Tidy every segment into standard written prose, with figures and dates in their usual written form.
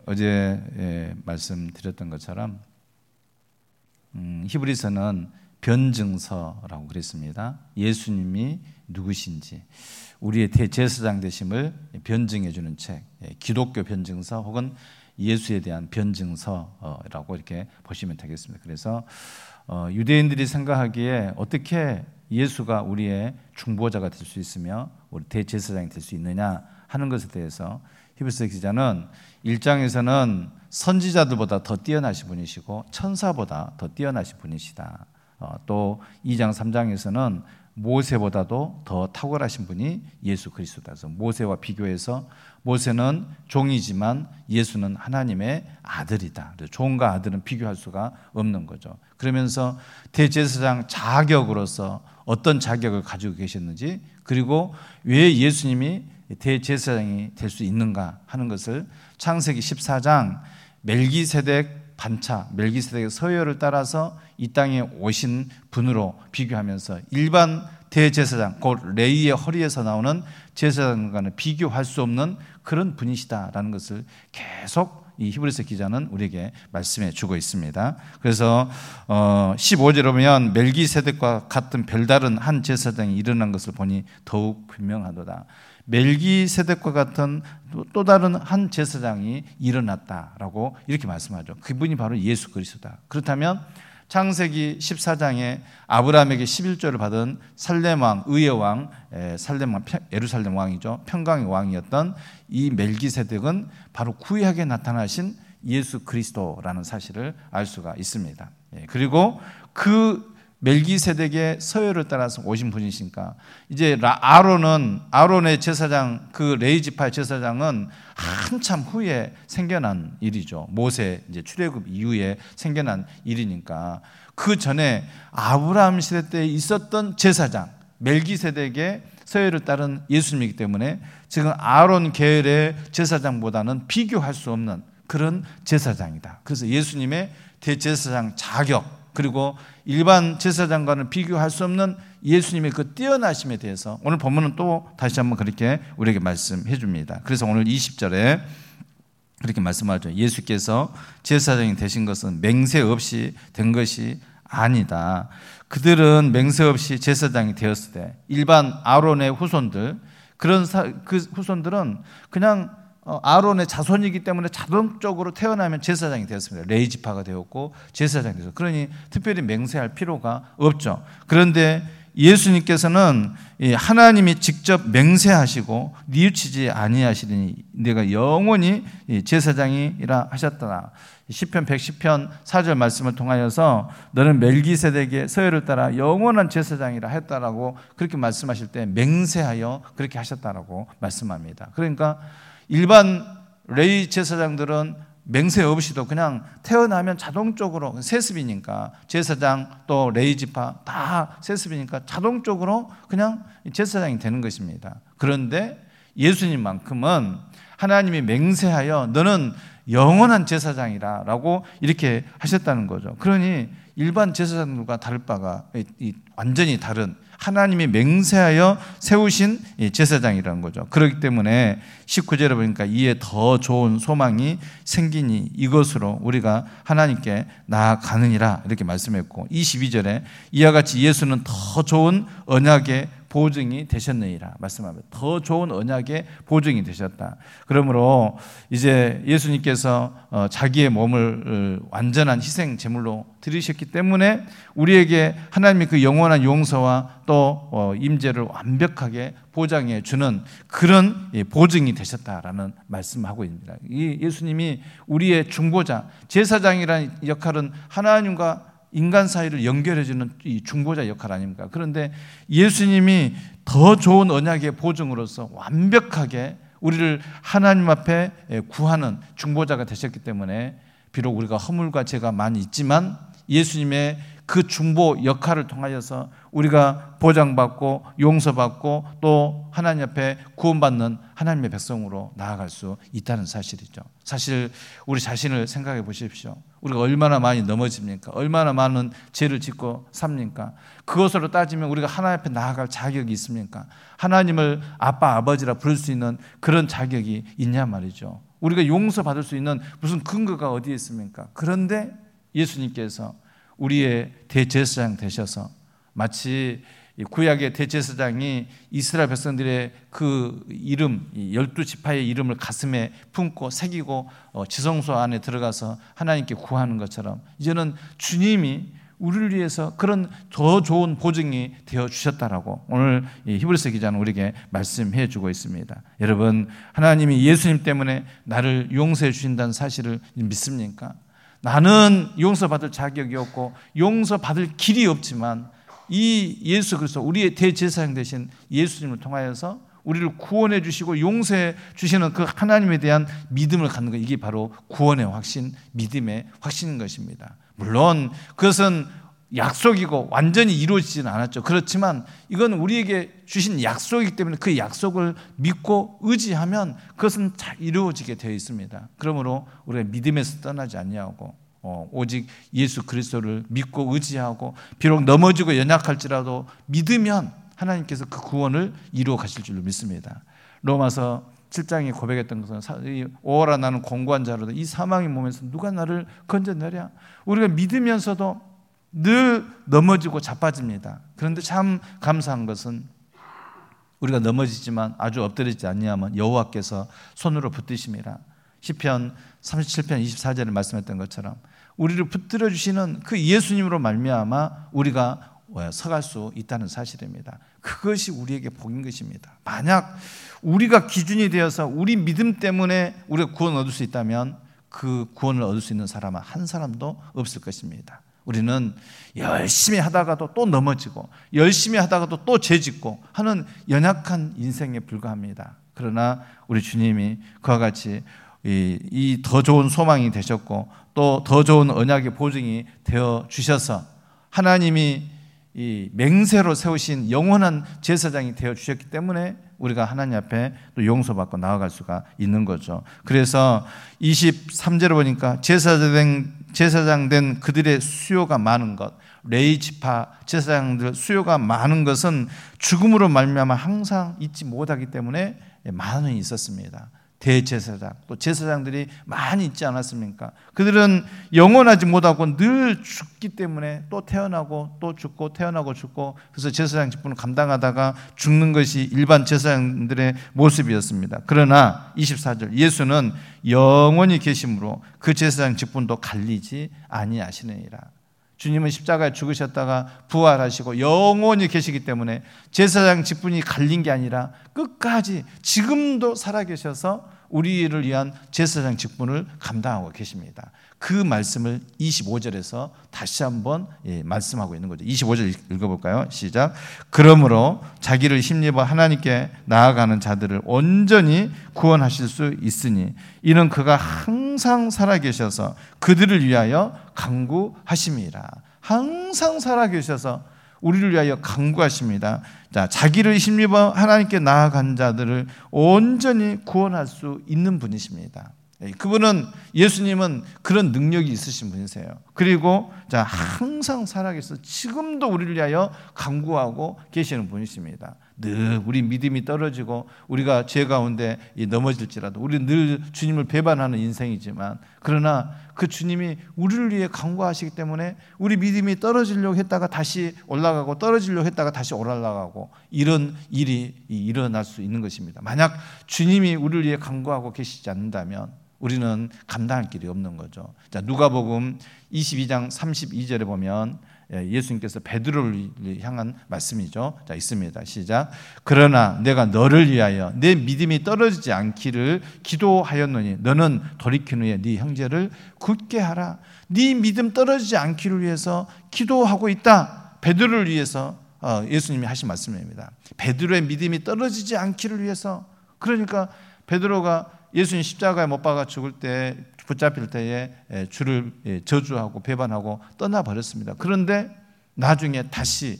어제 말씀드렸던 것처럼 히브리서는 변증서라고 그랬습니다. 예수님이 누구신지 우리의 대제사장 되심을 변증해 주는 책, 기독교 변증서 혹은 예수에 대한 변증서라고 이렇게 보시면 되겠습니다. 그래서 유대인들이 생각하기에 어떻게 예수가 우리의 중보자가 될 수 있으며 우리 대제사장이 될 수 있느냐 하는 것에 대해서 히브리서 기자는 1장에서는 선지자들보다 더 뛰어나신 분이시고 천사보다 더 뛰어나신 분이시다. 또 2장 3장에서는 모세보다도 더 탁월하신 분이 예수 그리스도다. 그래서 모세와 비교해서 모세는 종이지만 예수는 하나님의 아들이다. 종과 아들은 비교할 수가 없는 거죠. 그러면서 대제사장 자격으로서 어떤 자격을 가지고 계셨는지, 그리고 왜 예수님이 대제사장이 될 수 있는가 하는 것을 창세기 14장 멜기세덱 반차, 멜기세덱의 서열을 따라서 이 땅에 오신 분으로 비교하면서 일반 대제사장, 곧 레위의 허리에서 나오는 제사장과는 비교할 수 없는 그런 분이시다라는 것을 계속 이 히브리서 기자는 우리에게 말씀해 주고 있습니다. 그래서 15절에 보면 멜기세덱과 같은 별다른 한 제사장이 일어난 것을 보니 더욱 분명하도다. 멜기세덱과 같은 또 다른 한 제사장이 일어났다라고 이렇게 말씀하죠. 그분이 바로 예수 그리스도다. 그렇다면 창세기 14장에 아브라함에게 11조를 받은 살렘 왕, 의의 왕, 살렘 왕, 예루살렘 왕이죠. 평강의 왕이었던 이 멜기세덱은 바로 구약에 나타나신 예수 그리스도라는 사실을 알 수가 있습니다. 그리고 그 멜기세덱의 서열을 따라서 오신 분이시니까 이제 아론의 제사장, 그 레위 지파의 제사장은 한참 후에 생겨난 일이죠. 모세 이제 출애굽 이후에 생겨난 일이니까 그 전에 아브라함 시대 때 있었던 제사장 멜기세덱의 서열을 따른 예수님이기 때문에 지금 아론 계열의 제사장보다는 비교할 수 없는 그런 제사장이다. 그래서 예수님의 대제사장 자격, 그리고 일반 제사장과는 비교할 수 없는 예수님의 그 뛰어나심에 대해서 오늘 본문은 또 다시 한번 그렇게 우리에게 말씀해 줍니다. 그래서 오늘 20절에 그렇게 말씀하죠. 예수께서 제사장이 되신 것은 맹세 없이 된 것이 아니다. 그들은 맹세 없이 제사장이 되었을 때 일반 아론의 후손들, 그 후손들은 그냥 아론의 자손이기 때문에 자동적으로 태어나면 제사장이 되었습니다. 레위 지파가 되었고 제사장이 되었고, 그러니 특별히 맹세할 필요가 없죠. 그런데 예수님께서는 하나님이 직접 맹세하시고 뉘우치지 아니하시리니 내가 영원히 제사장이라 하셨다. 시편 110편 4절 말씀을 통하여서 너는 멜기세덱의 서열을 따라 영원한 제사장이라 했다라고 그렇게 말씀하실 때 맹세하여 그렇게 하셨다라고 말씀합니다. 그러니까 일반 레위 제사장들은 맹세 없이도 그냥 태어나면 자동적으로 세습이니까 제사장 또 레위 지파 다 세습이니까 자동적으로 그냥 제사장이 되는 것입니다. 그런데 예수님만큼은 하나님이 맹세하여 너는 영원한 제사장이라고 이렇게 하셨다는 거죠. 그러니 일반 제사장들과 다를 바가 완전히 다른 하나님이 맹세하여 세우신 제사장이라는 거죠. 그렇기 때문에 19절에 보니까 이에 더 좋은 소망이 생기니 이것으로 우리가 하나님께 나아가느니라 이렇게 말씀했고, 22절에 이와 같이 예수는 더 좋은 언약의 보증이 되셨느니라 말씀합니다. 더 좋은 언약의 보증이 되셨다. 그러므로 이제 예수님께서 자기의 몸을 완전한 희생 제물로 드리셨기 때문에 우리에게 하나님의 그 영원한 용서와 또 임재를 완벽하게 보장해 주는 그런 보증이 되셨다라는 말씀하고 있습니다. 이 예수님이 우리의 중보자, 제사장이라는 역할은 하나님과 인간 사이를 연결해주는 이 중보자 역할 아닙니까? 그런데 예수님이 더 좋은 언약의 보증으로서 완벽하게 우리를 하나님 앞에 구하는 중보자가 되셨기 때문에 비록 우리가 허물과 죄가 많이 있지만 예수님의 그 중보 역할을 통하여서 우리가 보장받고 용서받고 또 하나님 앞에 구원받는 하나님의 백성으로 나아갈 수 있다는 사실이죠. 사실 우리 자신을 생각해 보십시오. 우리가 얼마나 많이 넘어집니까? 얼마나 많은 죄를 짓고 삽니까? 그것으로 따지면 우리가 하나님 앞에 나아갈 자격이 있습니까? 하나님을 아빠, 아버지라 부를 수 있는 그런 자격이 있냐 말이죠. 우리가 용서받을 수 있는 무슨 근거가 어디에 있습니까? 그런데 예수님께서 우리의 대제사장 되셔서 마치 구약의 대제사장이 이스라엘 백성들의 그 이름, 12지파의 이름을 가슴에 품고 새기고 지성소 안에 들어가서 하나님께 구하는 것처럼 이제는 주님이 우리를 위해서 그런 더 좋은 보증이 되어 주셨다라고 오늘 히브리서 기자는 우리에게 말씀해 주고 있습니다. 여러분, 하나님이 예수님 때문에 나를 용서해 주신다는 사실을 믿습니까? 나는 용서받을 자격이 없고 용서받을 길이 없지만 이 예수 그리스도 우리의 대제사장 되신 예수님을 통하여서 우리를 구원해 주시고 용서해 주시는 그 하나님에 대한 믿음을 갖는 것, 이게 바로 구원의 확신, 믿음의 확신인 것입니다. 물론 그것은 약속이고 완전히 이루어지지는 않았죠. 그렇지만 이건 우리에게 주신 약속이기 때문에 그 약속을 믿고 의지하면 그것은 잘 이루어지게 되어 있습니다. 그러므로 우리가 믿음에서 떠나지 아니하고 오직 예수 그리스도를 믿고 의지하고 비록 넘어지고 연약할지라도 믿으면 하나님께서 그 구원을 이루어 가실 줄로 믿습니다. 로마서 7장에 고백했던 것은 오라 나는 공고한 자로다. 이 사망의 몸에서 누가 나를 건져내랴. 우리가 믿으면서도 늘 넘어지고 자빠집니다. 그런데 참 감사한 것은 우리가 넘어지지만 아주 엎드리지 아니하면 여호와께서 손으로 붙드심이라. 시편 37편 24절에 말씀했던 것처럼 우리를 붙들어 주시는 그 예수님으로 말미암아 우리가 서갈 수 있다는 사실입니다. 그것이 우리에게 복인 것입니다. 만약 우리가 기준이 되어서 우리 믿음 때문에 우리가 구원을 얻을 수 있다면 그 구원을 얻을 수 있는 사람은 한 사람도 없을 것입니다. 우리는 열심히 하다가도 또 넘어지고 열심히 하다가도 또 죄짓고 하는 연약한 인생에 불과합니다. 그러나 우리 주님이 그와 같이 이 더 좋은 소망이 되셨고 또 더 좋은 언약의 보증이 되어 주셔서 하나님이 이 맹세로 세우신 영원한 제사장이 되어 주셨기 때문에 우리가 하나님 앞에 또 용서받고 나아갈 수가 있는 거죠. 그래서 23절에 보니까 제사장 된 그들의 수요가 많은 것, 레위 지파 제사장들 수요가 많은 것은 죽음으로 말미암아 항상 잊지 못하기 때문에 많이 있었습니다. 대제사장, 또 제사장들이 많이 있지 않았습니까? 그들은 영원하지 못하고 늘 죽기 때문에 또 태어나고 또 죽고 태어나고 죽고, 그래서 제사장 직분을 감당하다가 죽는 것이 일반 제사장들의 모습이었습니다. 그러나 24절, 예수는 영원히 계심으로 그 제사장 직분도 갈리지 아니하시느니라. 주님은 십자가에 죽으셨다가 부활하시고 영원히 계시기 때문에 제사장 직분이 갈린 게 아니라 끝까지 지금도 살아계셔서 우리를 위한 제사장 직분을 감당하고 계십니다. 그 말씀을 25절에서 다시 한번 말씀하고 있는 거죠. 25절 읽어볼까요? 시작. 그러므로 자기를 힘입어 하나님께 나아가는 자들을 온전히 구원하실 수 있으니 이는 그가 항상 살아계셔서 그들을 위하여 간구하심이라. 항상 살아계셔서 우리를 위하여 간구하십니다. 자, 자기를 힘입어 하나님께 나아간 자들을 온전히 구원할 수 있는 분이십니다. 그분은, 예수님은 그런 능력이 있으신 분이세요. 그리고 자, 항상 살아계셔서 지금도 우리를 위하여 간구하고 계시는 분이십니다. 늘 우리 믿음이 떨어지고 우리가 죄 가운데 넘어질지라도 우리 늘 주님을 배반하는 인생이지만, 그러나 그 주님이 우리를 위해 간구하시기 때문에 우리 믿음이 떨어지려고 했다가 다시 올라가고 떨어지려고 했다가 다시 올라가고 이런 일이 일어날 수 있는 것입니다. 만약 주님이 우리를 위해 간구하고 계시지 않는다면 우리는 감당할 길이 없는 거죠. 자, 누가복음 22장 32절에 보면 예수님께서 베드로를 향한 말씀이죠. 자, 있습니다. 시작. 그러나 내가 너를 위하여 내 믿음이 떨어지지 않기를 기도하였노니 너는 돌이킨 후에 네 형제를 굳게 하라. 네 믿음 떨어지지 않기를 위해서 기도하고 있다. 베드로를 위해서 예수님이 하신 말씀입니다. 베드로의 믿음이 떨어지지 않기를 위해서. 그러니까 베드로가 예수님 십자가에 못 박아 죽을 때, 붙잡힐 때에 주를 저주하고 배반하고 떠나버렸습니다. 그런데 나중에 다시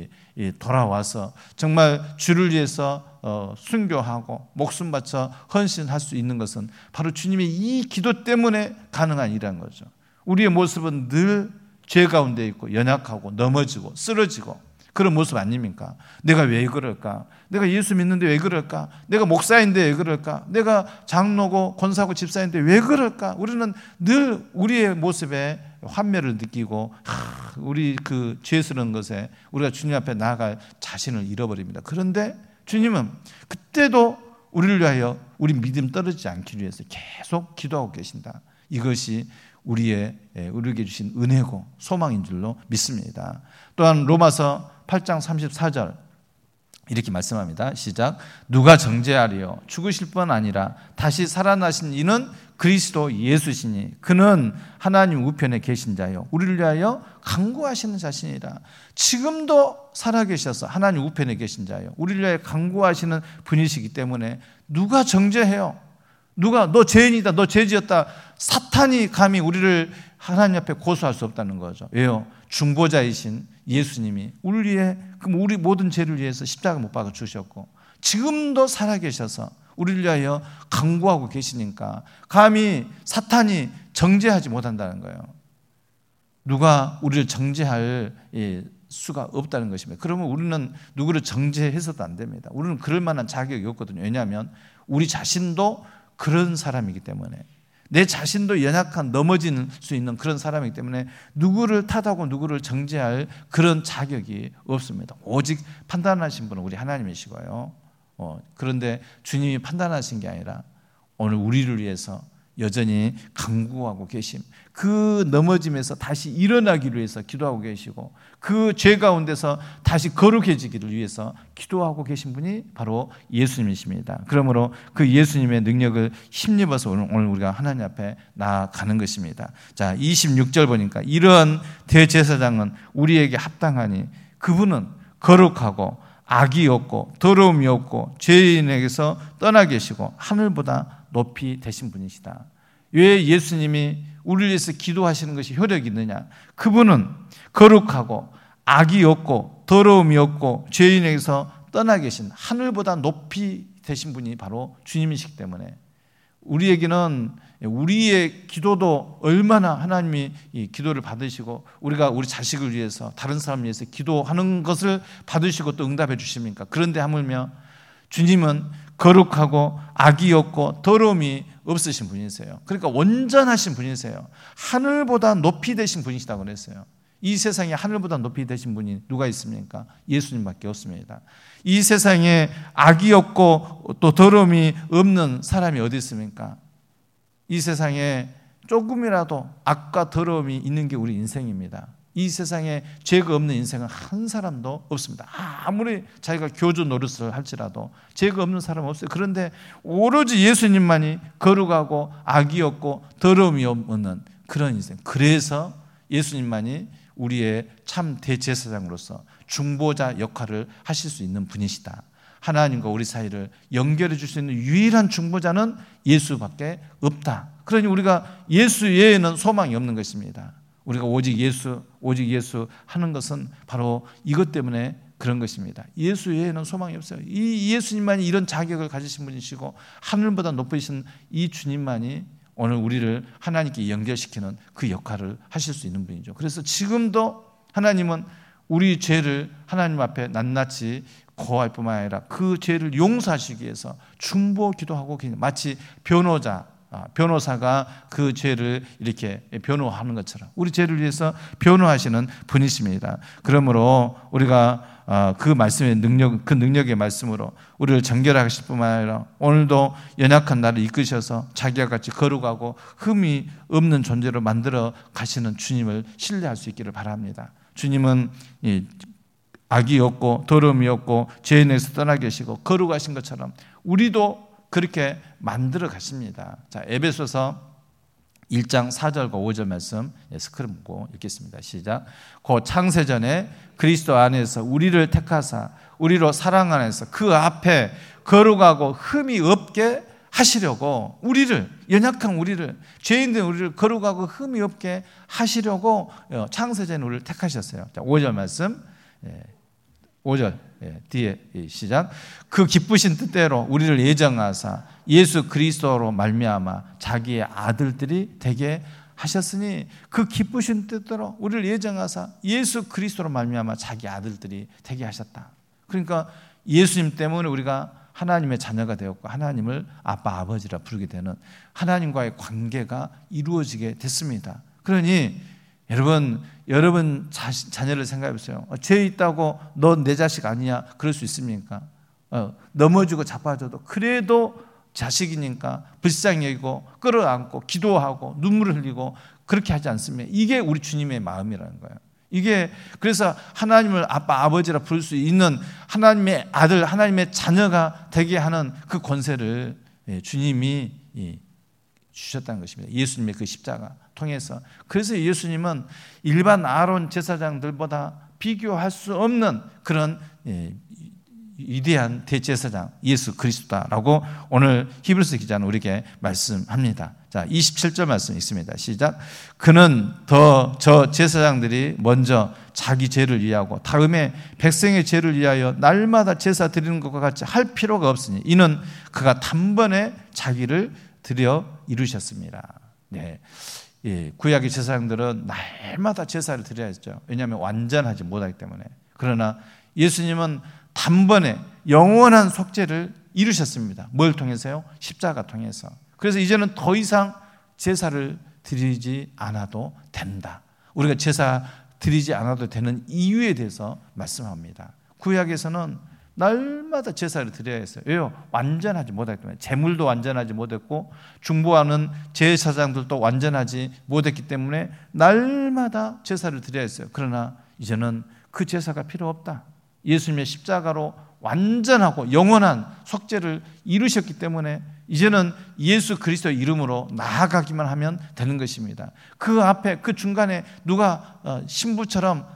돌아와서 정말 주를 위해서 순교하고 목숨 바쳐 헌신할 수 있는 것은 바로 주님의 이 기도 때문에 가능한 일이라는 거죠. 우리의 모습은 늘 죄 가운데 있고 연약하고 넘어지고 쓰러지고 그런 모습 아닙니까? 내가 왜 그럴까? 내가 예수 믿는데 왜 그럴까? 내가 목사인데 왜 그럴까? 내가 장로고 권사고 집사인데 왜 그럴까? 우리는 늘 우리의 모습에 환멸을 느끼고 우리 그 죄스러운 것에 우리가 주님 앞에 나아갈 자신을 잃어버립니다. 그런데 주님은 그때도 우리를 위하여 우리 믿음 떨어지지 않기 위해서 계속 기도하고 계신다. 이것이 우리에게 주신 은혜고 소망인 줄로 믿습니다. 또한 로마서 8장 34절 이렇게 말씀합니다. 시작. 누가 정죄하리요? 죽으실 뿐 아니라 다시 살아나신 이는 그리스도 예수시니 그는 하나님 우편에 계신 자요 우리를 위하여 간구하시는 자신이라. 지금도 살아계셔서 하나님 우편에 계신 자요 우리를 위하여 간구하시는 분이시기 때문에 누가 정죄해요? 누가 너 죄인이다, 너 죄지었다, 사탄이 감히 우리를 하나님 앞에 고소할 수 없다는 거죠. 왜요? 중보자이신 예수님이 우리 모든 죄를 위해서 십자가 못 박아 주셨고 지금도 살아계셔서 우리를 위하여 간구하고 계시니까 감히 사탄이 정죄하지 못한다는 거예요. 누가 우리를 정죄할 수가 없다는 것입니다. 그러면 우리는 누구를 정죄해서도 안 됩니다. 우리는 그럴 만한 자격이 없거든요. 왜냐하면 우리 자신도 그런 사람이기 때문에, 내 자신도 연약한 넘어질 수 있는 그런 사람이기 때문에 누구를 탓하고 누구를 정죄할 그런 자격이 없습니다. 오직 판단하신 분은 우리 하나님이시고요. 그런데 주님이 판단하신 게 아니라 오늘 우리를 위해서 여전히 간구하고 계심, 그 넘어짐에서 다시 일어나기를 위해서 기도하고 계시고 그 죄 가운데서 다시 거룩해지기를 위해서 기도하고 계신 분이 바로 예수님이십니다. 그러므로 그 예수님의 능력을 힘입어서 오늘 우리가 하나님 앞에 나아가는 것입니다. 자, 26절 보니까 이러한 대제사장은 우리에게 합당하니 그분은 거룩하고 악이 없고 더러움이 없고 죄인에게서 떠나 계시고 하늘보다 높이 되신 분이시다. 왜 예수님이 우리를 위해서 기도하시는 것이 효력이 있느냐? 그분은 거룩하고 악이 없고 더러움이 없고 죄인에게서 떠나 계신 하늘보다 높이 되신 분이 바로 주님이시기 때문에 우리에게는 우리의 기도도 얼마나 하나님이 이 기도를 받으시고 우리가 우리 자식을 위해서 다른 사람을 위해서 기도하는 것을 받으시고 또 응답해 주십니까? 그런데 하물며 주님은 거룩하고 악이 없고 더러움이 없으신 분이세요. 그러니까 온전하신 분이세요. 하늘보다 높이 되신 분이시다고 그랬어요. 이 세상에 하늘보다 높이 되신 분이 누가 있습니까? 예수님밖에 없습니다. 이 세상에 악이 없고 또 더러움이 없는 사람이 어디 있습니까? 이 세상에 조금이라도 악과 더러움이 있는 게 우리 인생입니다. 이 세상에 죄가 없는 인생은 한 사람도 없습니다. 아무리 자기가 교주 노릇을 할지라도 죄가 없는 사람은 없어요. 그런데 오로지 예수님만이 거룩하고 악이 없고 더러움이 없는 그런 인생. 그래서 예수님만이 우리의 참 대제사장으로서 중보자 역할을 하실 수 있는 분이시다. 하나님과 우리 사이를 연결해 줄 수 있는 유일한 중보자는 예수밖에 없다. 그러니 우리가 예수 외에는 소망이 없는 것입니다. 우리가 오직 예수 하는 것은 바로 이것 때문에 그런 것입니다. 예수 외에는 소망이 없어요. 이 예수님만이 이런 자격을 가지신 분이시고 하늘보다 높으신 이 주님만이 오늘 우리를 하나님께 연결시키는 그 역할을 하실 수 있는 분이죠. 그래서 지금도 하나님은 우리 죄를 하나님 앞에 낱낱이 고할 뿐만 아니라 그 죄를 용서하시기 위해서 중보 기도하고 계신, 마치 변호사가 그 죄를 이렇게 변호하는 것처럼 우리 죄를 위해서 변호하시는 분이십니다. 그러므로 우리가 그 말씀의 능력, 그 능력의 말씀으로 우리를 정결하실 뿐만 아니라 오늘도 연약한 나를 이끄셔서 자기와 같이 거룩하고 흠이 없는 존재로 만들어 가시는 주님을 신뢰할 수 있기를 바랍니다. 주님은 악이 없고 더러움이 없고 죄인에서 떠나 계시고 거룩하신 것처럼 우리도 그렇게 만들어 가십니다. 자, 에베소서 1장 4절과 5절 말씀 스크린 보고 읽겠습니다. 시작. 그 창세전에 그리스도 안에서 우리를 택하사 우리로 사랑 안에서 그 앞에 거룩하고 흠이 없게 하시려고 우리를, 연약한 우리를, 죄인된 우리를 거룩하고 흠이 없게 하시려고 창세전에 우리를 택하셨어요. 자, 5절 말씀, 5절 뒤에 시작. 그 기쁘신 뜻대로 우리를 예정하사 예수 그리스도로 말미암아 자기의 아들들이 되게 하셨으니, 그 기쁘신 뜻대로 우리를 예정하사 예수 그리스도로 말미암아 자기 아들들이 되게 하셨다. 그러니까 예수님 때문에 우리가 하나님의 자녀가 되었고 하나님을 아빠 아버지라 부르게 되는 하나님과의 관계가 이루어지게 됐습니다. 그러니 여러분 자녀를 생각해 보세요. 죄 있다고 너 내 자식 아니냐 그럴 수 있습니까? 넘어지고 자빠져도 그래도 자식이니까 불쌍히 여기고 끌어안고 기도하고 눈물을 흘리고 그렇게 하지 않습니까? 이게 우리 주님의 마음이라는 거예요. 이게 그래서 하나님을 아빠 아버지라 부를 수 있는 하나님의 아들, 하나님의 자녀가 되게 하는 그 권세를 주님이 주셨다는 것입니다. 예수님의 그 십자가 통해서. 그래서 예수님은 일반 아론 제사장들보다 비교할 수 없는 그런 위대한 대제사장 예수 그리스도다라고 오늘 히브리서 기자는 우리에게 말씀합니다. 자, 27절 말씀 있습니다. 시작. 그는 저 제사장들이 먼저 자기 죄를 위하고 다음에 백성의 죄를 위하여 날마다 제사 드리는 것과 같이 할 필요가 없으니 이는 그가 단번에 자기를 드려 이루셨습니다. 네. 구약의 제사장들은 날마다 제사를 드려야 했죠. 왜냐하면 완전하지 못하기 때문에. 그러나 예수님은 단번에 영원한 속죄를 이루셨습니다. 뭘 통해서요? 십자가 통해서. 그래서 이제는 더 이상 제사를 드리지 않아도 된다. 우리가 제사 드리지 않아도 되는 이유에 대해서 말씀합니다. 구약에서는 날마다 제사를 드려야 했어요. 왜요? 완전하지 못하기 때문에. 제물도 완전하지 못했고 중보하는 제사장들도 완전하지 못했기 때문에 날마다 제사를 드려야 했어요. 그러나 이제는 그 제사가 필요 없다. 예수님의 십자가로 완전하고 영원한 속죄를 이루셨기 때문에 이제는 예수 그리스도 이름으로 나아가기만 하면 되는 것입니다. 그 앞에 그 중간에 누가 신부처럼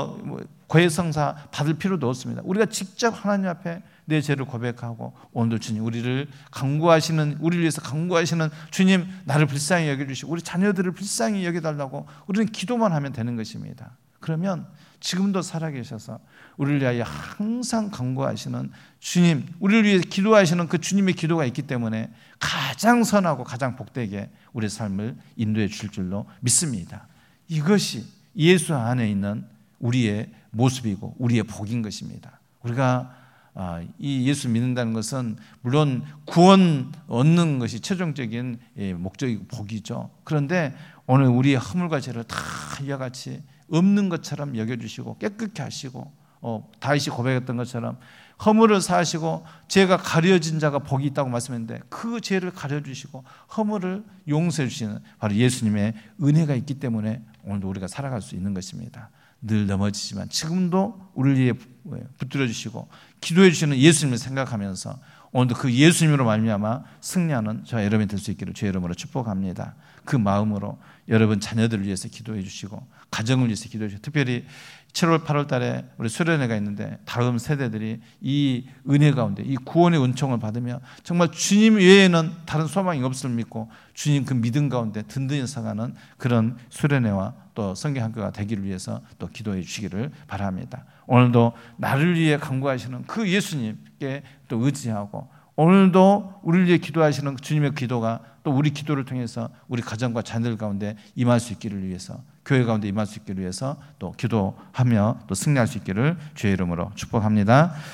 고해성사 받을 필요도 없습니다. 우리가 직접 하나님 앞에 내 죄를 고백하고 오늘 주님 우리를 위해서 간구하시는 주님, 나를 불쌍히 여겨주시고 우리 자녀들을 불쌍히 여겨달라고 우리는 기도만 하면 되는 것입니다. 그러면 지금도 살아계셔서 우리를 위하여 항상 간구하시는 주님, 우리를 위해 기도하시는 그 주님의 기도가 있기 때문에 가장 선하고 가장 복되게 우리의 삶을 인도해 줄 줄로 믿습니다. 이것이 예수 안에 있는 우리의 모습이고 우리의 복인 것입니다. 우리가 이 예수 믿는다는 것은 물론 구원 얻는 것이 최종적인 목적이고 복이죠. 그런데 오늘 우리의 허물과 죄를 다 이와 같이 없는 것처럼 여겨주시고 깨끗게 하시고 다윗이 고백했던 것처럼 허물을 사하시고 죄가 가려진 자가 복이 있다고 말씀했는데 그 죄를 가려주시고 허물을 용서해 주시는 바로 예수님의 은혜가 있기 때문에 오늘도 우리가 살아갈 수 있는 것입니다. 늘 넘어지지만 지금도 우리를 위해 붙들어 주시고 기도해 주시는 예수님을 생각하면서 오늘도 그 예수님으로 말미암아 승리하는 저와 여러분이 될 수 있기를 주의 이름으로 축복합니다. 그 마음으로 여러분 자녀들을 위해서 기도해 주시고 가정을 위해서 기도해 주시고 특별히 7월 8월 달에 우리 수련회가 있는데 다음 세대들이 이 은혜 가운데 이 구원의 은총을 받으며 정말 주님 외에는 다른 소망이 없을 믿고 주님 그 믿음 가운데 든든히 서가는 그런 수련회와 또 성경학교가 되기를 위해서 또 기도해 주시기를 바랍니다. 오늘도 나를 위해 간구하시는 그 예수님께 또 의지하고 오늘도 우리를 위해 기도하시는 주님의 기도가 또 우리 기도를 통해서 우리 가정과 자녀들 가운데 임할 수 있기를 위해서 교회 가운데 임할 수 있기를 위해서 또 기도하며 또 승리할 수 있기를 주의 이름으로 축복합니다.